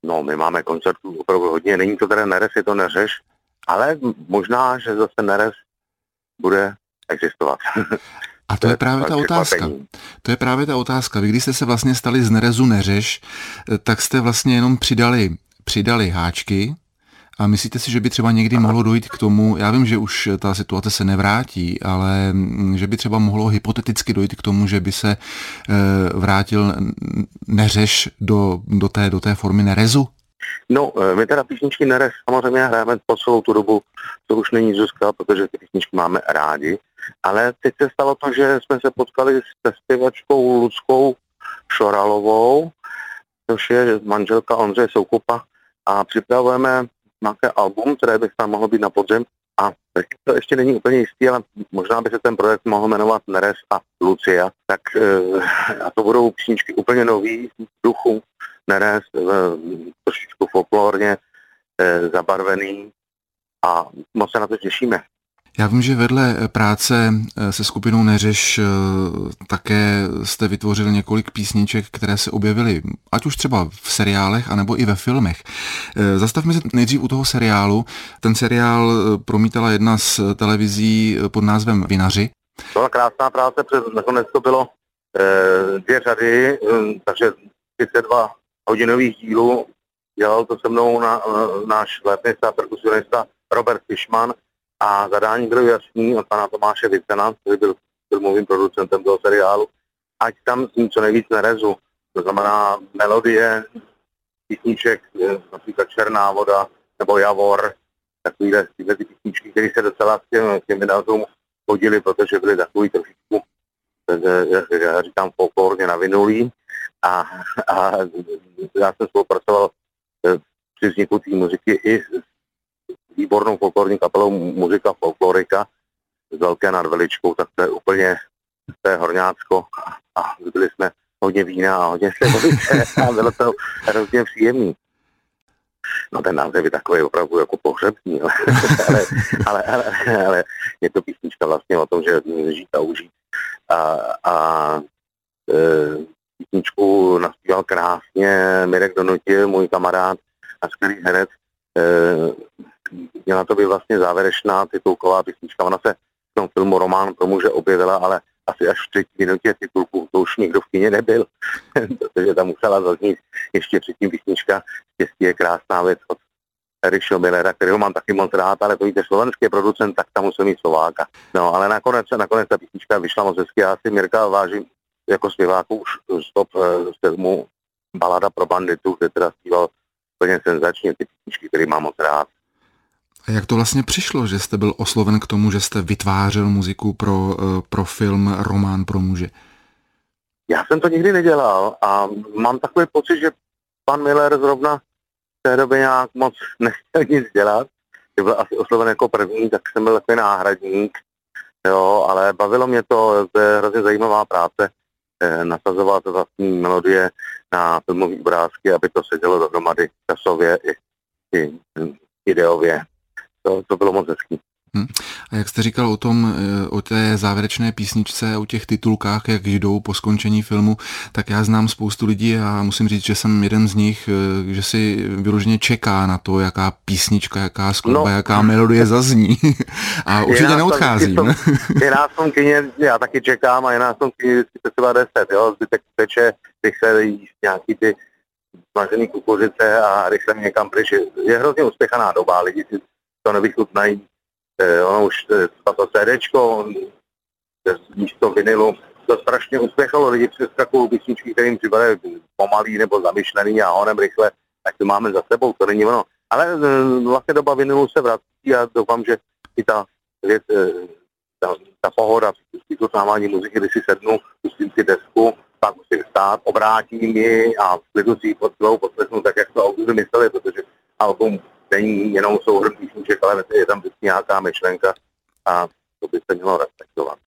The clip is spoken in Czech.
No, my máme koncertů opravdu hodně, není to teda Neres, je to Neřeš, ale možná, že zase Neres bude existovat. A to je právě ta otázka. To je právě ta otázka. Vy, když jste se vlastně stali z Nerezu Neřeš, tak jste vlastně jenom přidali háčky a myslíte si, že by třeba někdy mohlo dojít k tomu, já vím, že už ta situace se nevrátí, ale že by třeba mohlo hypoteticky dojít k tomu, že by se vrátil Neřeš do té formy Nerezu? No, my teda písničky Neres samozřejmě hrajeme po celou tu dobu, to už není Zuzka, protože ty písničky máme rádi, ale teď se stalo to, že jsme se potkali se zpěvačkou Luckou Šoralovou, což je manželka Ondřeje Soukupa, a připravujeme nějaké album, které by tam mohlo být na podzim, a to ještě není úplně jistý, ale možná by se ten projekt mohl jmenovat Neres a Lucia, tak a to budou písničky úplně nový v duchu Neres, trošičku folklorně zabarvený, a moc se na to těšíme. Já vím, že vedle práce se skupinou Neřeš také jste vytvořil několik písniček, které se objevily, ať už třeba v seriálech, anebo i ve filmech. Zastavme se nejdřív u toho seriálu. Ten seriál promítala jedna z televizí pod názvem Vinaři. To byla krásná práce, nakonec to bylo 2 řady, takže 32 hodinových dílů. Dělal to se mnou náš létnista a perkusionista Robert Fischmann, a zadání bylo jasný od pana Tomáše Vicena, který byl filmovým producentem toho seriálu, ať tam s ním co nejvíc Nerezu. To znamená melodie, písniček, například Černá voda nebo Javor, takovýhle ty písničky, které se docela k těm vinařům hodily, protože byly takový trošičku, já říkám, folklorně navinulý. A já jsem spolupracoval při vzniku té muziky i s výbornou folklorní kapelou Muzika folklorika s Velké nad Veličkou, tak to je úplně, to je Horňácko, a byli jsme hodně vína a hodně slivovice a bylo to hrozně příjemný. No, ten název je takový opravdu jako pohřební, ale je to písnička vlastně o tom, že žít a užít. A písničku naspíval krásně Mirek Donutil, můj kamarád a skvělý herec. Měla to být vlastně závěrečná titulková písnička. Ona se v tom filmu Román pro muže objevila, ale asi až v 3. minutě titulku, to už nikdo v kině nebyl, protože tam musela zaznít ještě předtím písnička Štěstí je krásná věc od Eriša Millera, kterého mám taky moc rád, ale to víte, slovenský producent, tak tam musel mít Slováka. No, ale nakonec ta písnička vyšla moc hezky. Já si Mirka vážím jako zpěváku už stop z filmu Balada pro banditu, kde teda zpíval úplně senzačně ty písničky, které mám moc rád. A jak to vlastně přišlo, že jste byl osloven k tomu, že jste vytvářel muziku pro film Román pro muže? Já jsem to nikdy nedělal a mám takový pocit, že pan Miller zrovna v té době nějak moc nechtěl nic dělat. Že byl asi osloven jako první, tak jsem byl takový náhradník. Jo, ale bavilo mě to je hrozně zajímavá práce, nasazovat vlastní melodie na filmové obrázky, aby to sedělo dohromady časově i ideově. To bylo moc hezký. A jak jste říkal o té závěrečné písničce, o těch titulkách, jak jdou po skončení filmu, tak já znám spoustu lidí a musím říct, že jsem jeden z nich, že si vyloženě čeká na to, jaká písnička, jaká skladba, jaká melodie zazní. A určitě neodcházím. Je nás v tom kyně, já taky čekám, a je nás v tom kyně vždycky třeba 10, jo, zbytek teče, rychle jíst nějaký ty smažený kukuřice a rychle někam pryč. Je hrozně uspěchaná doba, lidi si to nevychutnají. Ono už to CDčko, místo vinilu, to strašně uspěchalo, lidi přeskakují písničky, kterým připadají pomalý nebo zamyšlený a honem rychle, tak to máme za sebou, to není ono. Ale vlastně doba vinilu se vrací a doufám, že i ta věc, ta pohoda při vychutnávání muziky, když si sednu, pustím si desku, pak musím stát, obrátím ji a klidu si ji pod sebou poslechnu tak, jak to autoři mysleli, protože album není jenom souhrn písniček, ale je tam vždycky nějaká myšlenka a to by se mělo respektovat.